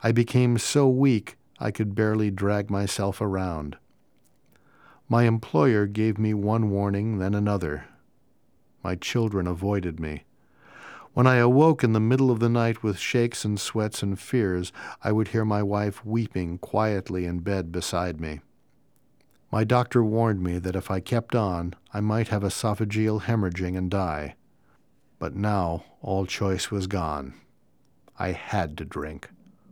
I became so weak I could barely drag myself around. My employer gave me one warning, then another. My children avoided me. When I awoke in the middle of the night with shakes and sweats and fears, I would hear my wife weeping quietly in bed beside me. My doctor warned me that if I kept on, I might have esophageal hemorrhaging and die. But now all choice was gone. I had to drink.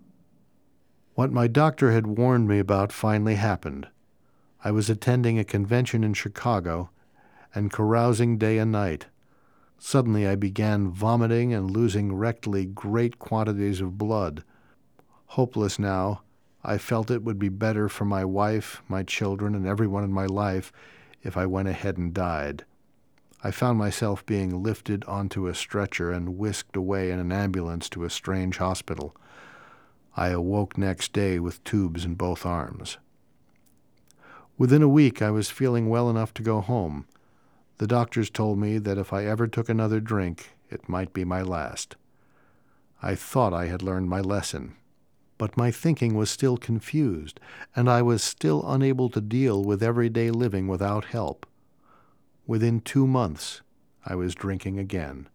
What my doctor had warned me about finally happened. I was attending a convention in Chicago and carousing day and night. Suddenly I began vomiting and losing rectally great quantities of blood. Hopeless now, I felt it would be better for my wife, my children, and everyone in my life if I went ahead and died. I found myself being lifted onto a stretcher and whisked away in an ambulance to a strange hospital. I awoke next day with tubes in both arms. Within a week, I was feeling well enough to go home. The doctors told me that if I ever took another drink, it might be my last. I thought I had learned my lesson, but my thinking was still confused, and I was still unable to deal with everyday living without help. Within 2 months, I was drinking again.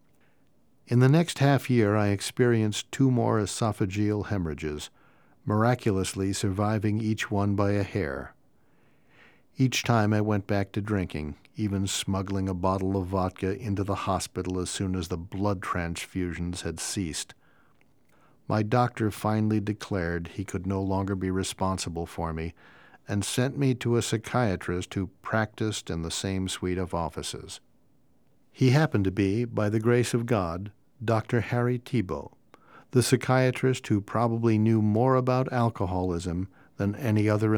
In the next half year, I experienced 2 more esophageal hemorrhages, miraculously surviving each one by a hair. Each time I went back to drinking, even smuggling a bottle of vodka into the hospital as soon as the blood transfusions had ceased. My doctor finally declared he could no longer be responsible for me and sent me to a psychiatrist who practiced in the same suite of offices. He happened to be, by the grace of God, Dr. Harry Tiebout, the psychiatrist who probably knew more about alcoholism than any other